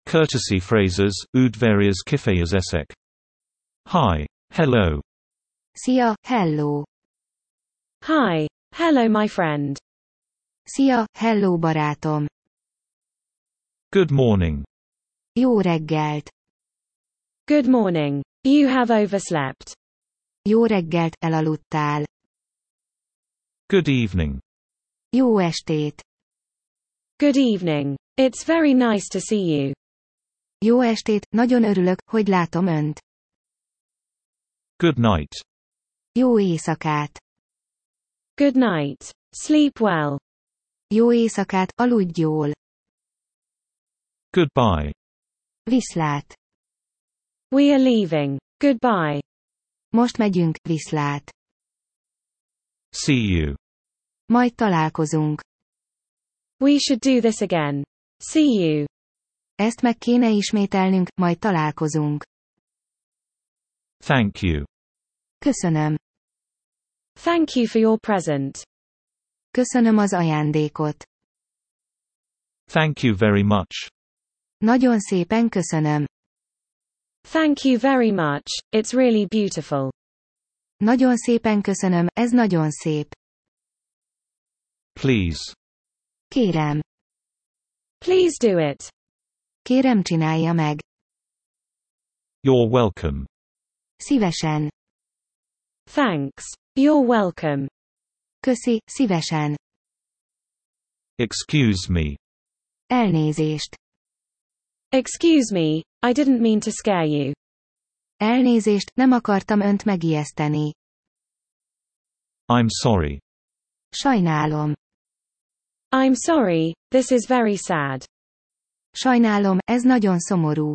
Courtesy phrases, udvarious kifayas esek. Hi. Hello. Szia, hello. Hi. Hello my friend. Szia, hello barátom. Good morning. Jó reggelt. Good morning. You have overslept. Jó reggelt, elaludtál. Good evening. Jó estét. Good evening. It's very nice to see you. Jó estét, nagyon örülök, hogy látom önt. Good night. Jó éjszakát. Good night. Sleep well. Jó éjszakát, aludj jól. Goodbye. Viszlát. We are leaving. Goodbye. Most megyünk, viszlát. See you. Majd találkozunk. We should do this again. See you. Ezt meg kéne ismételnünk, majd találkozunk. Thank you. Köszönöm. Thank you for your present. Köszönöm az ajándékot. Thank you very much. Nagyon szépen köszönöm. Thank you very much, it's really beautiful. Nagyon szépen köszönöm, ez nagyon szép. Please. Kérem. Please do it. Kérem csinálja meg. You're welcome. Szívesen. Thanks. You're welcome. Köszi, szívesen. Excuse me. Elnézést. Excuse me, I didn't mean to scare you. Elnézést, nem akartam önt megijeszteni. I'm sorry. Sajnálom. I'm sorry, this is very sad. Sajnálom, ez nagyon szomorú.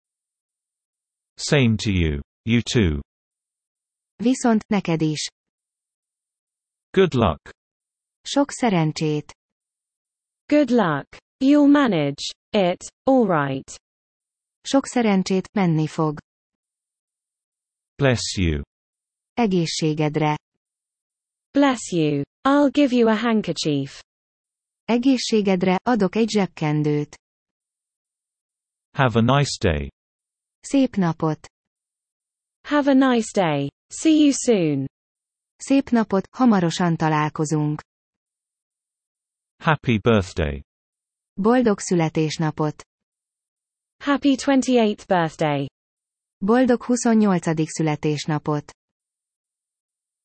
Same to you. You too. Viszont, neked is. Good luck. Sok szerencsét. Good luck. You'll manage it, all right. Sok szerencsét, menni fog. Bless you. Egészségedre. Bless you. I'll give you a handkerchief. Egészségedre, adok egy zsebkendőt. Have a nice day. Szép napot. Have a nice day. See you soon. Szép napot, hamarosan találkozunk. Happy birthday. Boldog születésnapot. Happy 28th birthday. Boldog 28. születésnapot.